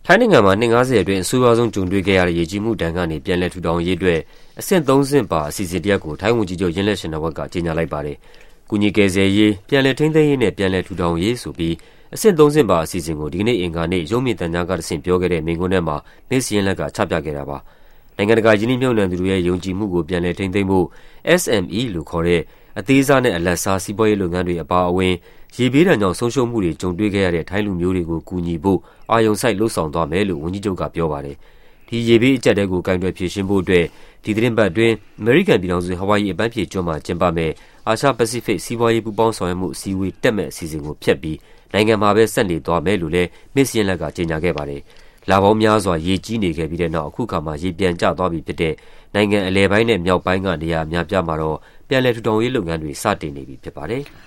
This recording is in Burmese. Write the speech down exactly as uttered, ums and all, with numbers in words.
ထိုင်းနိုင်ငံမှာနှစ်၅၀အတွင်းအဆိုးရွားဆုံးကြုံတွေ့ခဲ့ရတဲ့ရေကြီးမှုဒဏ်ကနေပြန်လည်ထူထောင်ရေးအတွက်အဆင့်သုံးဆင့်ပါအစီအစဉ်တစ်ရပ်ကိုထိုင်းဝန်ကြီးချုပ်ယင်းလက်ရှင်နာဝတ်ကကြေညာလိုက်ပါတယ်။ကူညီကယ်ဆယ်ရေး၊ပြန်လည်ထိန်းသိမ်းရေးနဲ့ပြန်လည်ထူထောင်ရေးဆိုပြီးအဆင့်သုံးဆင့်ပါအစီအစဉ်ကိုဒီကနေ့အင်္ဂါနေ့ရုပ်မြင်သံကြားကတဆင့်ပြောခဲ့တဲ့မိန့်ခွန်းထဲမှာမစ္စယင်းလက်ကချပြခဲ့တာပါ။နိုင်ငံတကာယင်းနှိမ့်မြှုပ်နှံသူတွေရဲ့ယုံကြည်မှုကိုပြန်လည်ထိန်းသိမ်းဖို့ S M E လို့ခေါ်တဲ့အသေးစားနဲ့အလတ်စားစီးပွားရေးလုပ်ငန်းတွေအပါအဝင်ရေဘေးဒဏ်ကြောင့်ဆုံးရှုံးမှုတွေကြုံတွေ့ခဲ့ရတဲ့ထိုင်းလူမျိုးတွေကိုကူညီဖို့အာရုံစိုက်လှုံ့ဆော်သွားမယ်လို့ဝန်ကြီးချုပ်ကပြောပါတယ်။ဒီရေဘေးအကျပ်တဲကိုကင်တွယ်ဖြေရှင်းဖို့အတွက်ဒီသီတင်းပတ်အတွင်းအမေရိကန်ပြည်ထောင်စုဟဝိုင်ရီအပန်းဖြေကျွန်းမှာကျင်းပမယ့်အာရှပစိဖိတ်စီးပွားရေးပူးပေါင်းဆောင်ရွက်မှုအစည်းအဝေးတက်မဲ့အစီအစဉ်ကိုဖျက်ပြီးနိုင်ငံမှာပဲဆက်နေသွားမယ်လို့လည်းမစ္စယင်းလက်ကကြေညာခဲ့ပါတယ်။လပေါင်းများစွာရေကြီးနေခဲ့ပြီးတဲ့နောက်အခုခါမှာရေပြန်ကျသွားပြီဖြစ်တဲ့နိုင်ငံအလယ်ပိုင်းနဲ့မြောက်ပိုင်းကနေရာအများပြားမှာတော့ပြန်လည်ထူထောင်ရေးလုပ်ငန်းတွေစတင်နေပြီဖြစ်ပါတယ်။